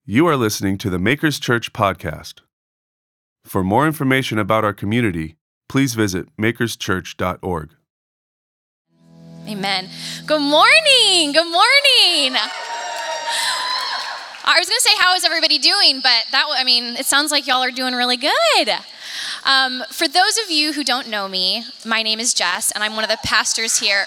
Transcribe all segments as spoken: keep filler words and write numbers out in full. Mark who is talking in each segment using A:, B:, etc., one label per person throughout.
A: You are listening to the Makers Church podcast. For more information about our community, please visit makers church dot org.
B: Amen. Good morning. Good morning. I was going to say, how is everybody doing? But that, I mean, it sounds like y'all are doing really good. Um, for those of you who don't know me, my name is Jess, and I'm one of the pastors here.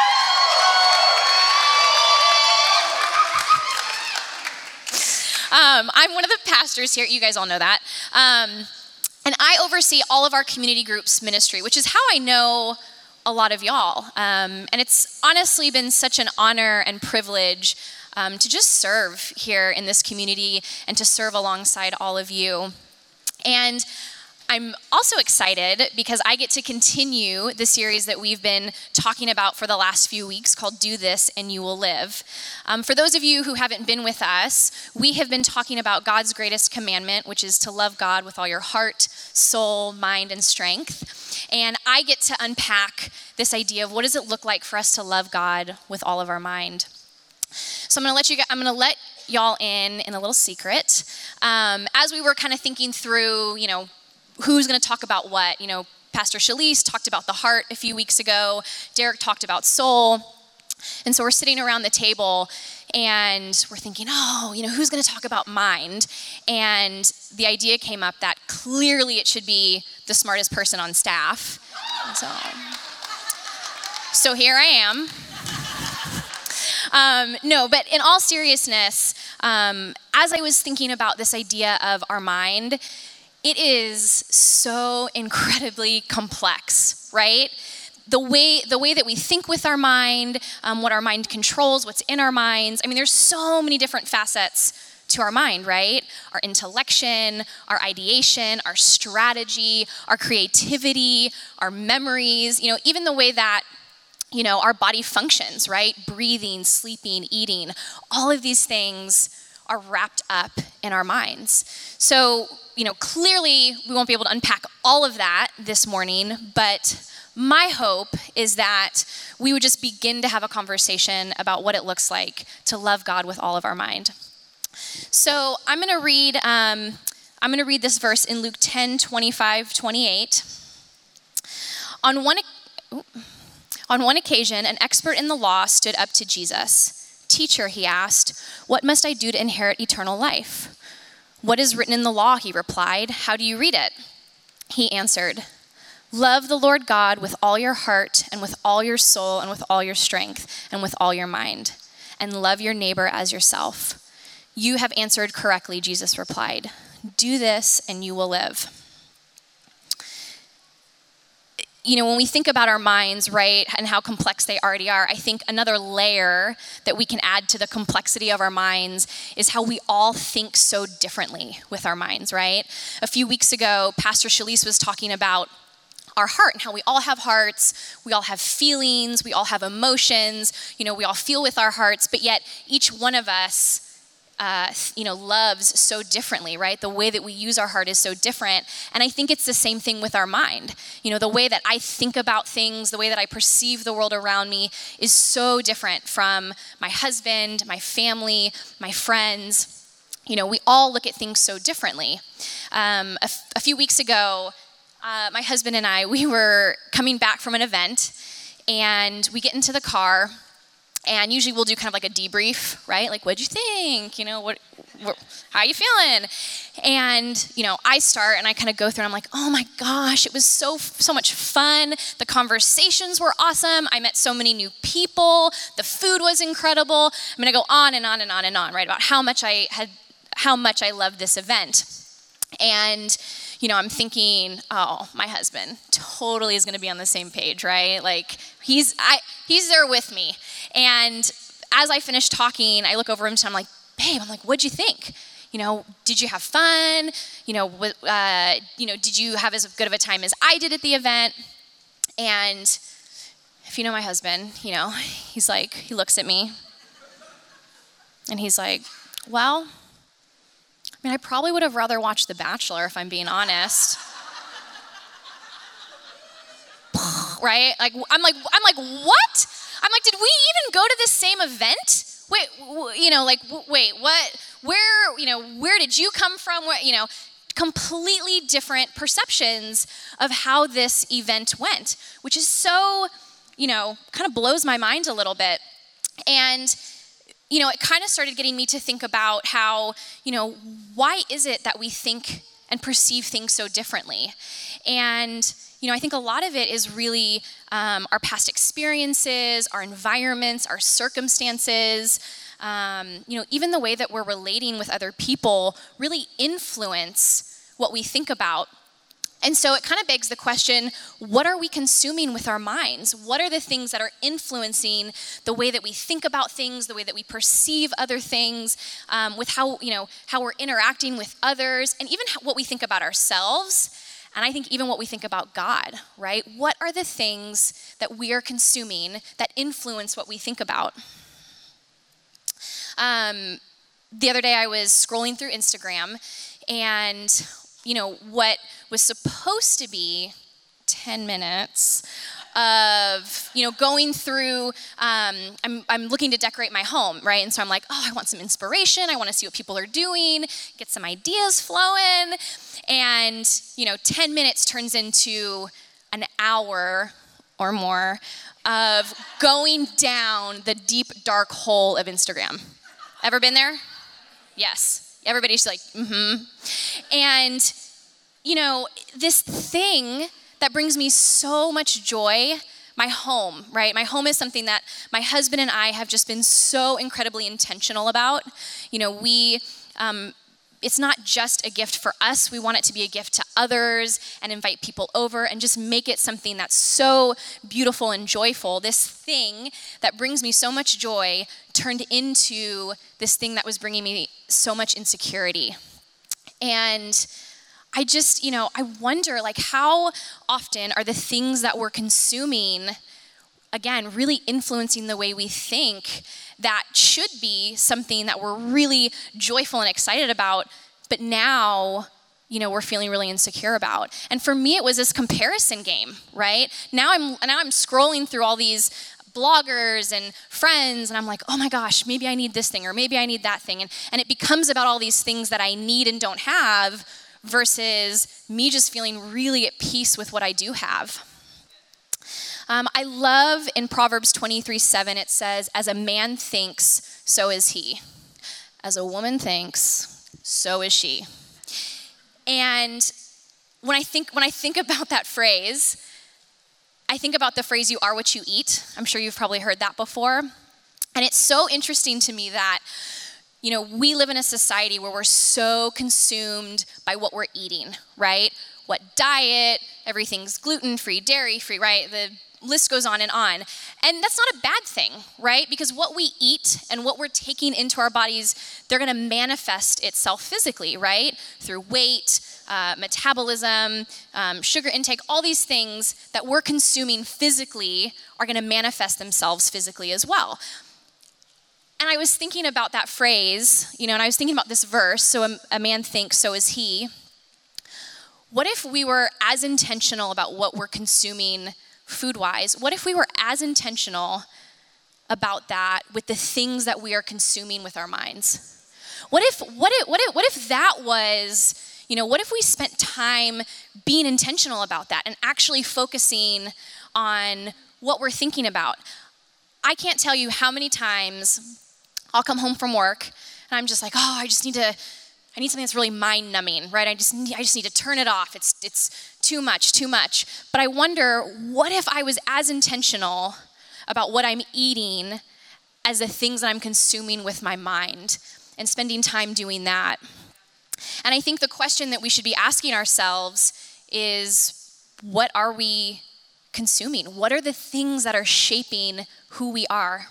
B: Um, I'm one of the pastors here. You guys all know that. Um, and I oversee all of our community groups ministry, which is how I know a lot of y'all. Um, and it's honestly been such an honor and privilege um, to just serve here in this community and to serve alongside all of you. And I'm also excited because I get to continue the series that we've been talking about for the last few weeks called Do This and You Will Live. Um, for those of you who haven't been with us, we have been talking about God's greatest commandment, which is to love God with all your heart, soul, mind, and strength. And I get to unpack this idea of what does it look like for us to love God with all of our mind. So I'm going to let you. I'm going to let y'all in in a little secret. Um, as we were kind of thinking through, you know, who's going to talk about what? You know, Pastor Shalise talked about the heart a few weeks ago. Derek talked about soul. And so we're sitting around the table and we're thinking, oh, you know, who's going to talk about mind? And the idea came up that clearly it should be the smartest person on staff. And so, so here I am. Um, no, but in all seriousness, um, as I was thinking about this idea of our mind, it is so incredibly complex, right? The way the way that we think with our mind, um, what our mind controls, what's in our minds. I mean, there's so many different facets to our mind, right? Our intellection, our ideation, our strategy, our creativity, our memories, you know, even the way that, you know, our body functions, right? Breathing, sleeping, eating, all of these things are wrapped up in our minds. So, you know, clearly we won't be able to unpack all of that this morning, but my hope is that we would just begin to have a conversation about what it looks like to love God with all of our mind. So I'm going to read, um, I'm going to read this verse in Luke ten, twenty-five, twenty-eight. On one, on one occasion, an expert in the law stood up to Jesus. "Teacher," he asked, "what must I do to inherit eternal life?" "What is written in the law?" he replied. "How do you read it?" He answered, "Love the Lord God with all your heart and with all your soul and with all your strength and with all your mind, and love your neighbor as yourself." "You have answered correctly," Jesus replied. "Do this and you will live." You know, when we think about our minds, right, and how complex they already are, I think another layer that we can add to the complexity of our minds is how we all think so differently with our minds, right? A few weeks ago, Pastor Shalise was talking about our heart and how we all have hearts, we all have feelings, we all have emotions, you know, we all feel with our hearts, but yet each one of us Uh, you know, loves so differently, right? The way that we use our heart is so different. And I think it's the same thing with our mind. You know, the way that I think about things, the way that I perceive the world around me is so different from my husband, my family, my friends. You know, we all look at things so differently. Um, a, f- a few weeks ago, uh, my husband and I, we were coming back from an event and we get into the car. And usually we'll do kind of like a debrief, right? Like, what'd you think? You know, what, what how you feeling? And, you know, I start and I kind of go through and I'm like, oh my gosh, it was so, so much fun. The conversations were awesome. I met so many new people. The food was incredible. I'm going to go on and on and on and on, right? About how much I had, how much I loved this event. And, you know, I'm thinking, oh, my husband totally is going to be on the same page, right? Like, he's I he's there with me. And as I finish talking, I look over him and I'm like, babe, I'm like, what'd you think? You know, did you have fun? You know, uh, you know, did you have as good of a time as I did at the event? And if you know my husband, you know, he's like, he looks at me and he's like, well, I mean, I probably would have rather watched The Bachelor if I'm being honest. Right? Like, I'm like, I'm like, what? I'm like, did we even go to this same event? Wait, w- you know, like, w- wait, what? where, you know, where did you come from? Where, you know, completely different perceptions of how this event went, which is so, you know, kind of blows my mind a little bit. And, you know, it kind of started getting me to think about how, you know, why is it that we think and perceive things so differently? And, you know, I think a lot of it is really um, our past experiences, our environments, our circumstances, um, you know, even the way that we're relating with other people really influence what we think about. And so it kind of begs the question, what are we consuming with our minds? What are the things that are influencing the way that we think about things, the way that we perceive other things, um, with how, you know, how we're interacting with others, and even how, what we think about ourselves, and I think even what we think about God, right? What are the things that we are consuming that influence what we think about? Um, the other day I was scrolling through Instagram, and you know, what was supposed to be ten minutes of, you know, going through, um, I'm, I'm looking to decorate my home, right? And so I'm like, oh, I want some inspiration. I want to see what people are doing, get some ideas flowing. And, you know, ten minutes turns into an hour or more of going down the deep, dark hole of Instagram. Ever been there? Yes. Everybody's like, mm-hmm. And, you know, this thing that brings me so much joy, my home, right? My home is something that my husband and I have just been so incredibly intentional about. You know, we, um, it's not just a gift for us. We want it to be a gift to others and invite people over and just make it something that's so beautiful and joyful. This thing that brings me so much joy turned into this thing that was bringing me so much insecurity. And I just, you know, I wonder, like, how often are the things that we're consuming, again, really influencing the way we think that should be something that we're really joyful and excited about, but now, you know, we're feeling really insecure about. And for me, it was this comparison game, right? Now I'm now I'm scrolling through all these bloggers and friends, and I'm like, oh my gosh, maybe I need this thing, or maybe I need that thing. And, and it becomes about all these things that I need and don't have, versus me just feeling really at peace with what I do have. Um, I love in Proverbs twenty-three seven, it says, as a man thinks, so is he. As a woman thinks, so is she. And when I think when I think about that phrase, I think about the phrase, you are what you eat. I'm sure you've probably heard that before. And it's so interesting to me that, you know, we live in a society where we're so consumed by what we're eating, right? What diet, everything's gluten-free, dairy-free, right? The list goes on and on. And that's not a bad thing, right? Because what we eat and what we're taking into our bodies, they're gonna manifest itself physically, right? Through weight, uh, metabolism, um, sugar intake, all these things that we're consuming physically are gonna manifest themselves physically as well. And I was thinking about that phrase, you know, and I was thinking about this verse, so a, a man thinks, so is he. What if we were as intentional about what we're consuming food-wise? What if we were as intentional about that with the things that we are consuming with our minds? What if, what if, what if, what if that was, you know, what if we spent time being intentional about that and actually focusing on what we're thinking about? I can't tell you how many times I'll come home from work and I'm just like, oh, I just need to, I need something that's really mind-numbing, right? I just need, I just need to turn it off. It's it's too much, too much. But I wonder, what if I was as intentional about what I'm eating as the things that I'm consuming with my mind and spending time doing that? And I think the question that we should be asking ourselves is, what are we consuming? What are the things that are shaping who we are?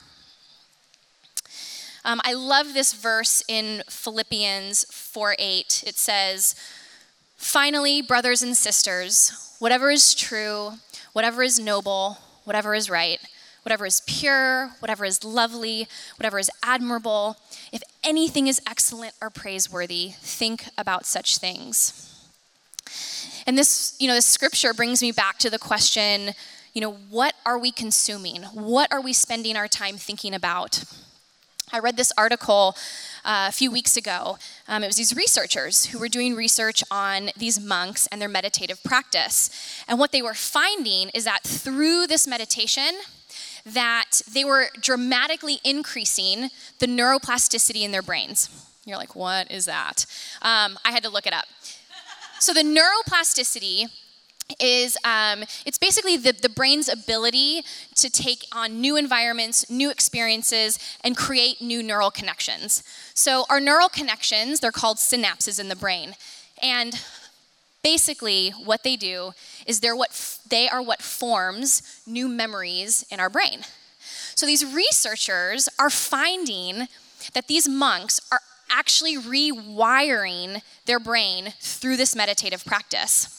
B: Um, I love this verse in Philippians four eight. It says, finally, brothers and sisters, whatever is true, whatever is noble, whatever is right, whatever is pure, whatever is lovely, whatever is admirable, if anything is excellent or praiseworthy, think about such things. And this, you know, this scripture brings me back to the question, you know, what are we consuming? What are we spending our time thinking about? I read this article uh, a few weeks ago. Um, it was these researchers who were doing research on these monks and their meditative practice. And what they were finding is that through this meditation, that they were dramatically increasing the neuroplasticity in their brains. You're like, what is that? Um, I had to look it up. So the neuroplasticity is, um, it's basically the, the brain's ability to take on new environments, new experiences, and create new neural connections. So our neural connections, they're called synapses in the brain. And basically what they do is they're what f- they are what forms new memories in our brain. So these researchers are finding that these monks are actually rewiring their brain through this meditative practice.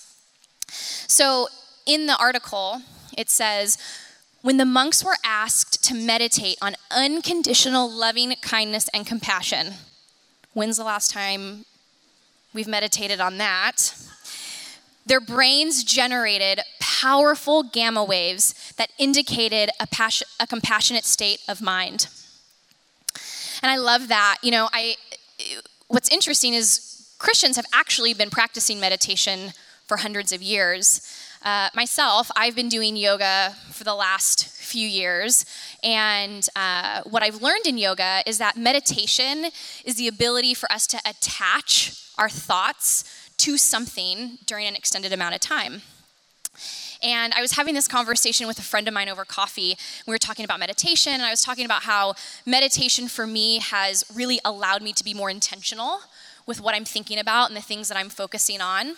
B: So in the article, it says, when the monks were asked to meditate on unconditional loving kindness and compassion, when's the last time we've meditated on that? Their brains generated powerful gamma waves that indicated a, passion, a compassionate state of mind. And I love that. You know, I. What's interesting is Christians have actually been practicing meditation for hundreds of years. Uh, myself, I've been doing yoga for the last few years, and uh, what I've learned in yoga is that meditation is the ability for us to attach our thoughts to something during an extended amount of time. And I was having this conversation with a friend of mine over coffee. We were talking about meditation, and I was talking about how meditation for me has really allowed me to be more intentional with what I'm thinking about and the things that I'm focusing on.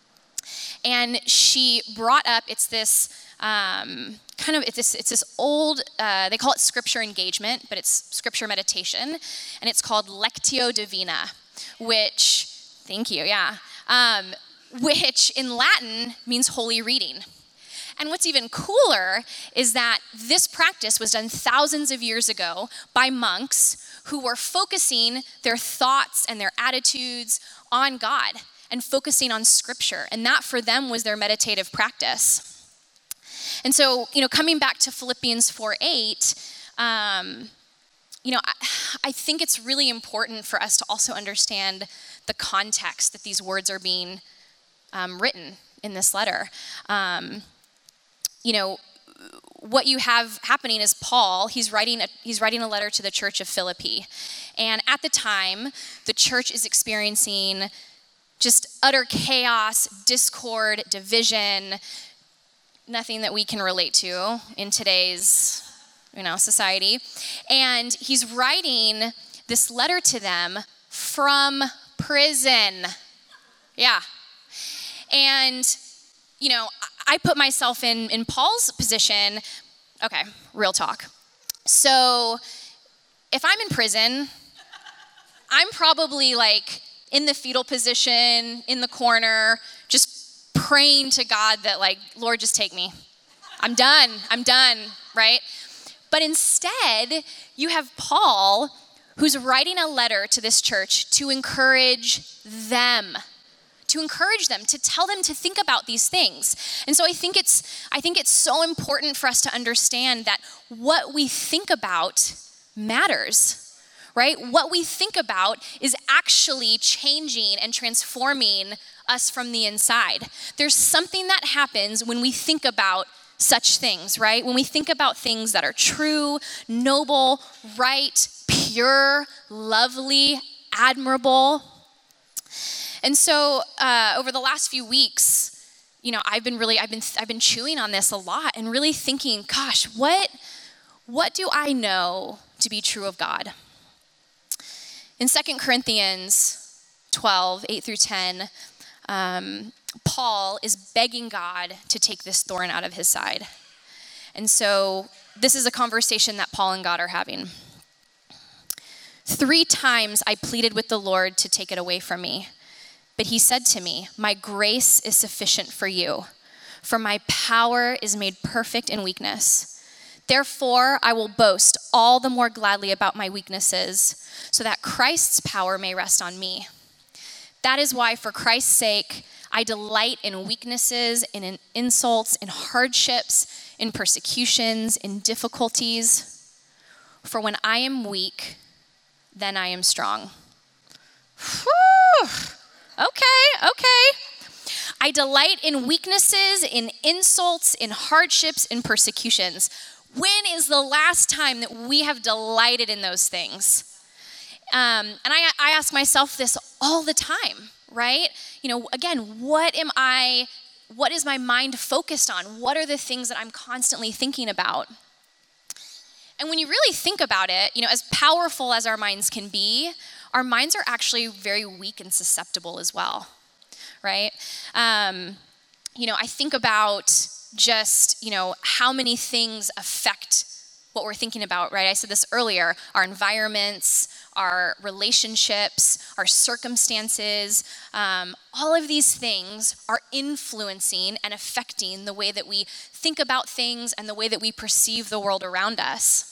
B: And she brought up, it's this um, kind of, it's this, it's this old, uh, they call it scripture engagement, but it's scripture meditation, and it's called Lectio Divina, which, thank you, yeah, um, which in Latin means holy reading. And what's even cooler is that this practice was done thousands of years ago by monks who were focusing their thoughts and their attitudes on God and focusing on scripture. And that for them was their meditative practice. And so, you know, coming back to Philippians four eight, um, you know, I, I think it's really important for us to also understand the context that these words are being um, written in this letter. Um, you know, what you have happening is Paul, he's writing a, he's writing a letter to the church of Philippi. And at the time, the church is experiencing just utter chaos, discord, division, nothing that we can relate to in today's, you know, society. And he's writing this letter to them from prison. Yeah. And, you know, I put myself in, in Paul's position. Okay, real talk. So if I'm in prison, I'm probably like in the fetal position, in the corner, just praying to God that like, Lord, just take me. I'm done, I'm done, right? But instead, you have Paul who's writing a letter to this church to encourage them. to encourage them, to tell them to think about these things. And so I think it's I think it's so important for us to understand that what we think about matters, right? What we think about is actually changing and transforming us from the inside. There's something that happens when we think about such things, right? When we think about things that are true, noble, right, pure, lovely, admirable. And so uh, over the last few weeks, you know, I've been really, I've been, I've been chewing on this a lot and really thinking, gosh, what, what do I know to be true of God? In Second Corinthians twelve, eight through ten, um, Paul is begging God to take this thorn out of his side. And so this is a conversation that Paul and God are having. Three times I pleaded with the Lord to take it away from me. But he said to me, my grace is sufficient for you, for my power is made perfect in weakness. Therefore, I will boast all the more gladly about my weaknesses, so that Christ's power may rest on me. That is why, for Christ's sake, I delight in weaknesses, in insults, in hardships, in persecutions, in difficulties. For when I am weak, then I am strong. Whew. Okay, okay. I delight in weaknesses, in insults, in hardships, in persecutions. When is the last time that we have delighted in those things? Um, and I, I ask myself this all the time, right? You know, again, what am I, what is my mind focused on? What are the things that I'm constantly thinking about? And when you really think about it, you know, as powerful as our minds can be, our minds are actually very weak and susceptible as well, right? Um, you know, I think about just, you know, how many things affect what we're thinking about, right? I said this earlier, our environments, our relationships, our circumstances, um, all of these things are influencing and affecting the way that we think about things and the way that we perceive the world around us.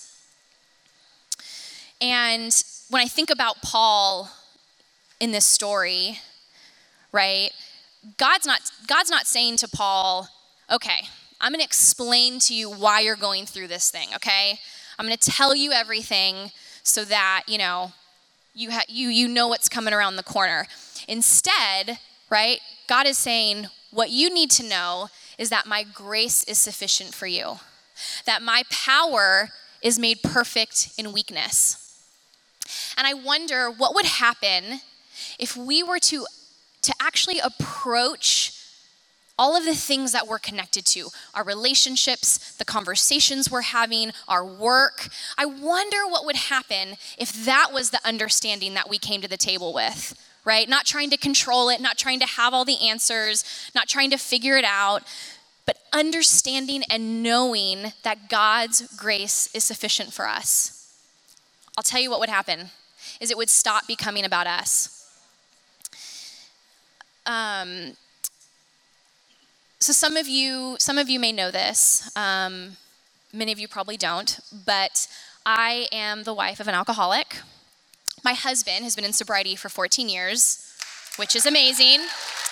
B: And when I think about Paul in this story, right, God's not, God's not saying to Paul, okay, I'm going to explain to you why you're going through this thing, okay? I'm going to tell you everything so that, you know, you ha- you you know what's coming around the corner. Instead, right, God is saying, what you need to know is that my grace is sufficient for you, that my power is made perfect in weakness. And I wonder what would happen if we were to, to actually approach all of the things that we're connected to, our relationships, the conversations we're having, our work. I wonder what would happen if that was the understanding that we came to the table with, right? Not trying to control it, not trying to have all the answers, not trying to figure it out, but understanding and knowing that God's grace is sufficient for us. I'll tell you what would happen, is it would stop becoming about us. Um, so some of you, some of you may know this. Um, many of you probably don't, but I am the wife of an alcoholic. My husband has been in sobriety for fourteen years, which is amazing.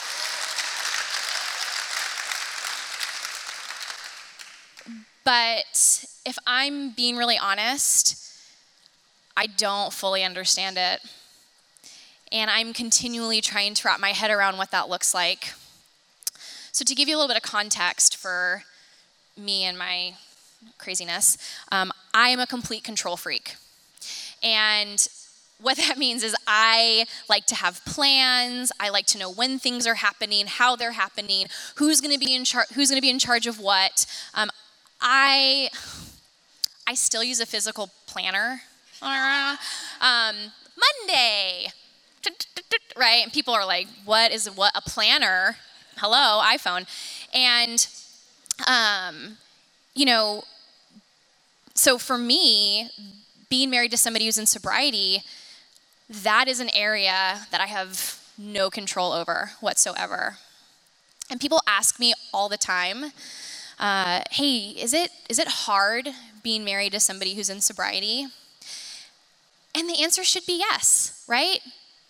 B: But if I'm being really honest, I don't fully understand it. And I'm continually trying to wrap my head around what that looks like. So to give you a little bit of context for me and my craziness, um, I am a complete control freak. And what that means is I like to have plans. I like to know when things are happening, how they're happening, who's going to be in charge, who's going to be in charge of what. Um, I I still use a physical planner. Um, Monday, right? And people are like, what is what a planner? Hello, iPhone. And, um, you know, so for me, being married to somebody who's in sobriety, that is an area that I have no control over whatsoever. And people ask me all the time, uh, hey, is it is it hard being married to somebody who's in sobriety? And the answer should be yes, right?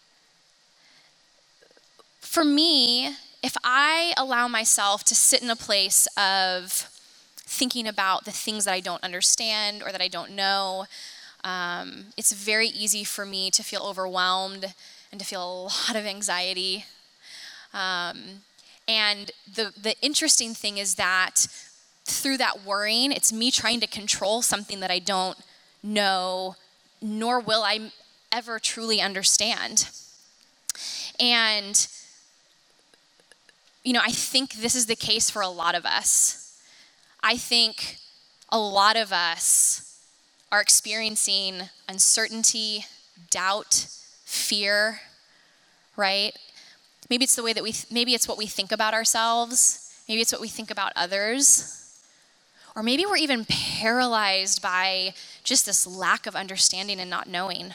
B: For me, if I allow myself to sit in a place of thinking about the things that I don't understand or that I don't know, um, it's very easy for me to feel overwhelmed and to feel a lot of anxiety. Um, and the, the interesting thing is that through that worrying, it's me trying to control something that I don't know, nor will I ever truly understand. And, you know, I think this is the case for a lot of us. I think a lot of us are experiencing uncertainty, doubt, fear, right? Maybe it's the way that we, th- maybe it's what we think about ourselves. Maybe it's what we think about others. Or maybe we're even paralyzed by just this lack of understanding and not knowing.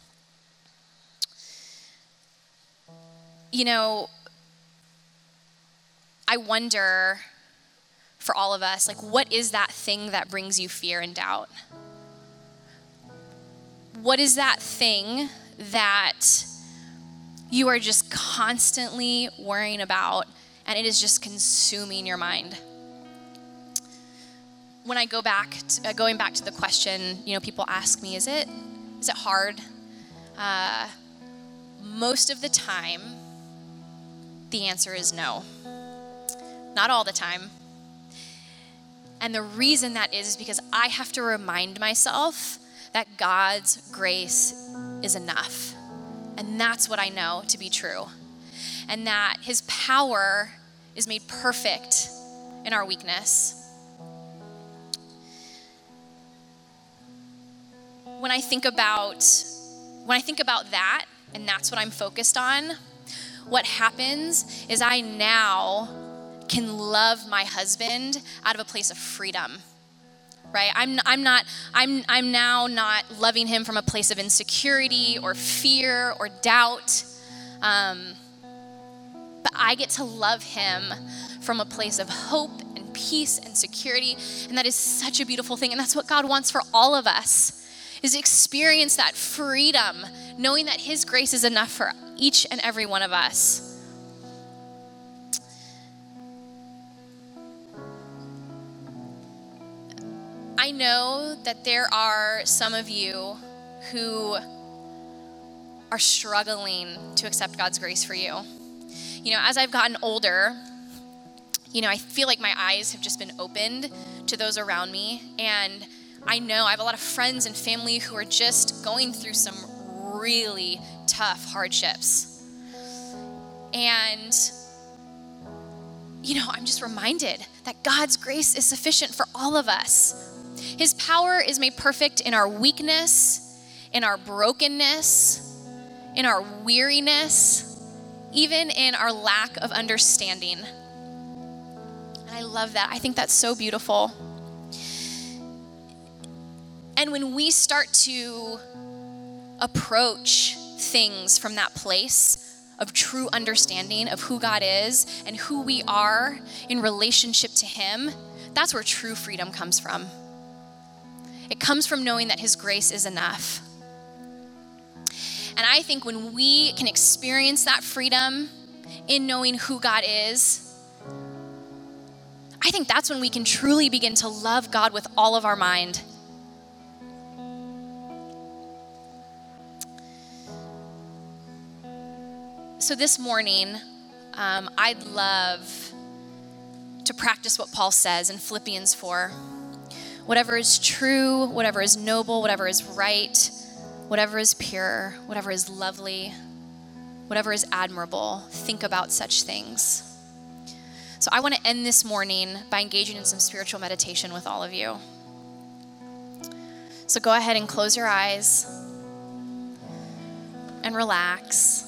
B: You know, I wonder for all of us, like, what is that thing that brings you fear and doubt? What is that thing that you are just constantly worrying about and it is just consuming your mind? When I go back, to, uh, going back to the question, you know, people ask me, is it, is it hard? Uh, most of the time, the answer is no. Not all the time. And the reason that is, is because I have to remind myself that God's grace is enough. And that's what I know to be true. And that his power is made perfect in our weakness. When I think about when I think about that, and that's what I'm focused on, what happens is I now can love my husband out of a place of freedom. Right? I'm I'm not I'm I'm now not loving him from a place of insecurity or fear or doubt. Um, but I get to love him from a place of hope and peace and security. And that is such a beautiful thing. And that's what God wants for all of us, is to experience that freedom, knowing that his grace is enough for each and every one of us. I know that there are some of you who are struggling to accept God's grace for you. You know, as I've gotten older, you know, I feel like my eyes have just been opened to those around me. And I know I have a lot of friends and family who are just going through some really tough hardships. And, you know, I'm just reminded that God's grace is sufficient for all of us. His power is made perfect in our weakness, in our brokenness, in our weariness, even in our lack of understanding. And I love that. I think that's so beautiful. And when we start to approach things from that place of true understanding of who God is and who we are in relationship to him, that's where true freedom comes from. It comes from knowing that his grace is enough. And I think when we can experience that freedom in knowing who God is, I think that's when we can truly begin to love God with all of our mind. So this morning, um, I'd love to practice what Paul says in Philippians four. Whatever is true, whatever is noble, whatever is right, whatever is pure, whatever is lovely, whatever is admirable, think about such things. So I want to end this morning by engaging in some spiritual meditation with all of you. So go ahead and close your eyes and relax.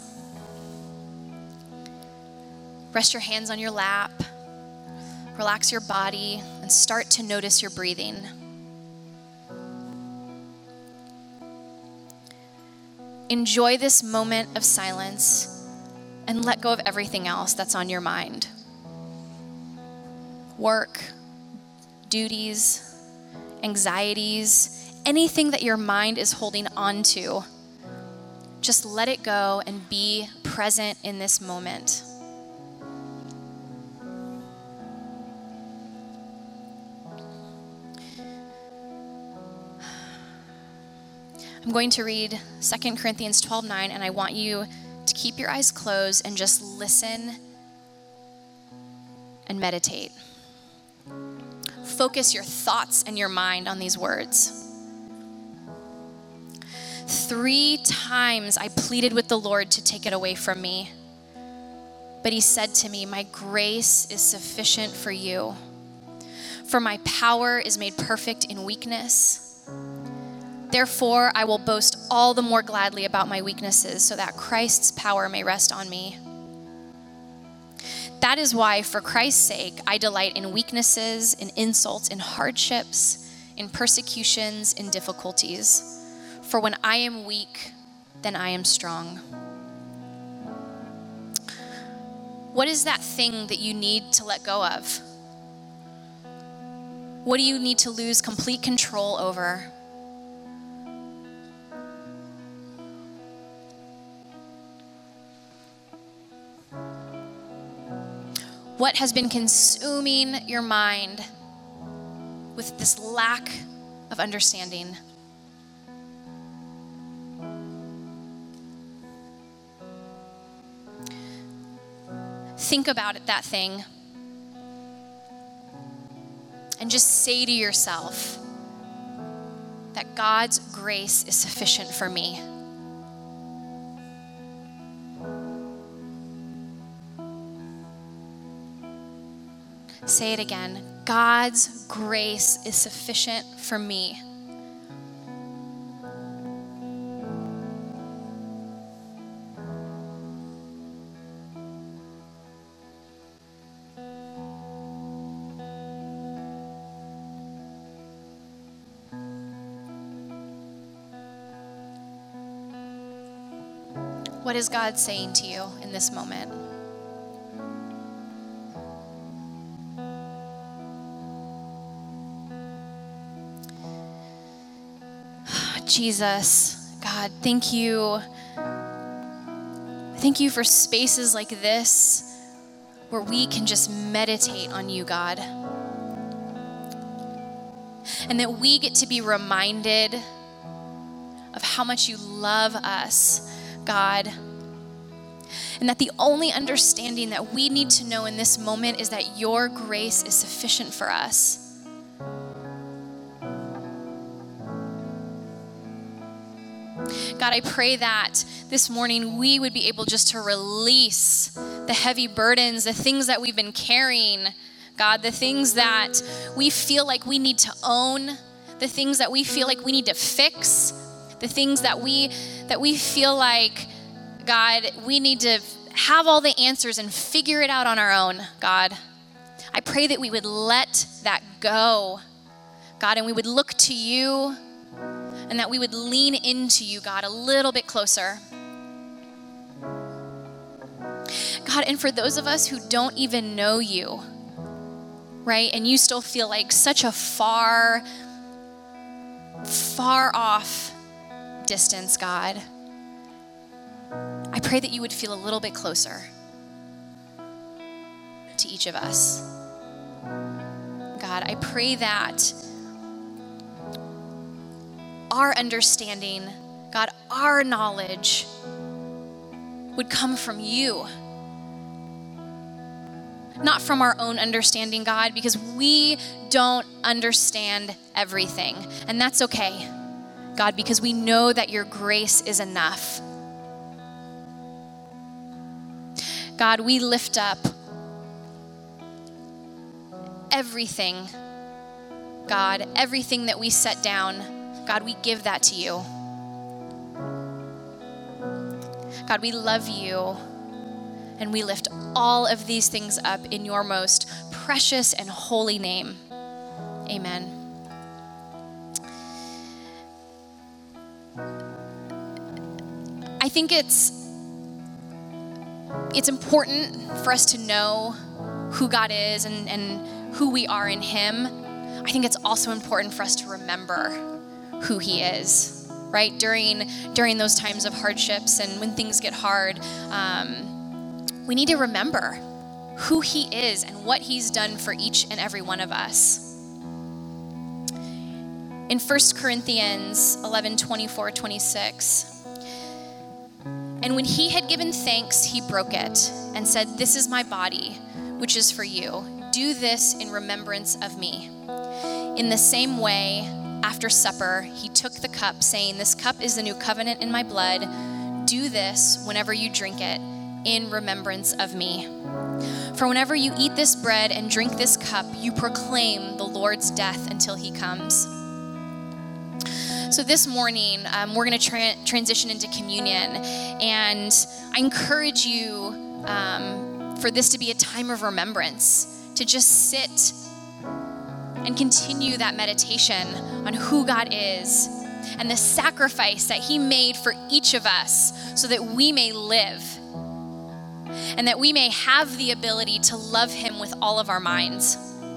B: Rest your hands on your lap. Relax your body and start to notice your breathing. Enjoy this moment of silence and let go of everything else that's on your mind. Work, duties, anxieties, anything that your mind is holding on to. Just let it go and be present in this moment. I'm going to read Second Corinthians twelve nine, and I want you to keep your eyes closed and just listen and meditate. Focus your thoughts and your mind on these words. Three times I pleaded with the Lord to take it away from me, but he said to me, "My grace is sufficient for you, for my power is made perfect in weakness. Therefore, I will boast all the more gladly about my weaknesses so that Christ's power may rest on me. That is why, for Christ's sake, I delight in weaknesses, in insults, in hardships, in persecutions, in difficulties. For when I am weak, then I am strong." What is that thing that you need to let go of? What do you need to lose complete control over? What has been consuming your mind with this lack of understanding? think about it, that thing, and just say to yourself that God's grace is sufficient for me. Say it again. God's grace is sufficient for me. What is God saying to you in this moment? Jesus, God, thank you. Thank you for spaces like this where we can just meditate on you, God. And that we get to be reminded of how much you love us, God. And that the only understanding that we need to know in this moment is that your grace is sufficient for us. God, I pray that this morning we would be able just to release the heavy burdens, the things that we've been carrying, God, the things that we feel like we need to own, the things that we feel like we need to fix, the things that we that we feel like, God, we need to have all the answers and figure it out on our own, God. I pray that we would let that go, God, and we would look to you, and that we would lean into you, God, a little bit closer. God, and for those of us who don't even know you, right, and you still feel like such a far, far off distance, God, I pray that you would feel a little bit closer to each of us. God, I pray that our understanding, God, our knowledge would come from you. Not from our own understanding, God, because we don't understand everything. And that's okay, God, because we know that your grace is enough. God, we lift up everything, God, everything that we set down. God, we give that to you. God, we love you, and we lift all of these things up in your most precious and holy name. Amen. I think it's it's important for us to know who God is and, and who we are in him. I think it's also important for us to remember who he is, right? During during those times of hardships and when things get hard, um, we need to remember who he is and what he's done for each and every one of us. In First Corinthians eleven, twenty-four, twenty-six, and when he had given thanks, he broke it and said, "This is my body, which is for you. Do this in remembrance of me." In the same way, after supper, he took the cup, saying, "This cup is the new covenant in my blood. Do this whenever you drink it in remembrance of me. For whenever you eat this bread and drink this cup, you proclaim the Lord's death until he comes." So this morning, um, we're going to tra- transition into communion, and I encourage you um, for this to be a time of remembrance, to just sit and continue that meditation on who God is and the sacrifice that he made for each of us so that we may live and that we may have the ability to love him with all of our minds.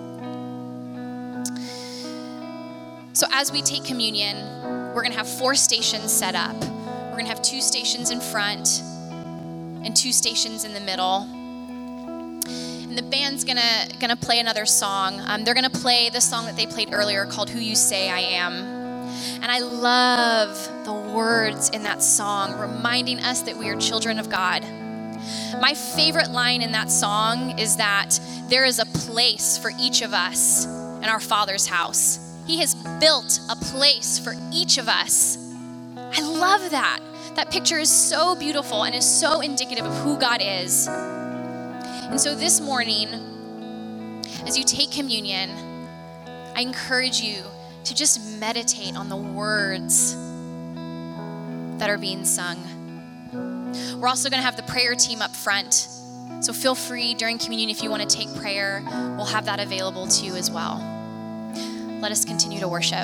B: So as we take communion, we're going to have four stations set up. We're going to have two stations in front and two stations in the middle. And the band's gonna gonna play another song. Um, they're gonna play the song that they played earlier called "Who You Say I Am." And I love the words in that song, reminding us that we are children of God. My favorite line in that song is that there is a place for each of us in our Father's house. He has built a place for each of us. I love that. That picture is so beautiful and is so indicative of who God is. And so this morning, as you take communion, I encourage you to just meditate on the words that are being sung. We're also going to have the prayer team up front. So feel free during communion if you want to take prayer. We'll have that available to you as well. Let us continue to worship.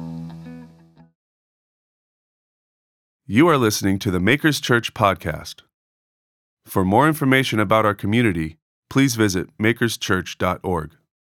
A: You are listening to the Makers Church podcast. For more information about our community, please visit makers church dot org.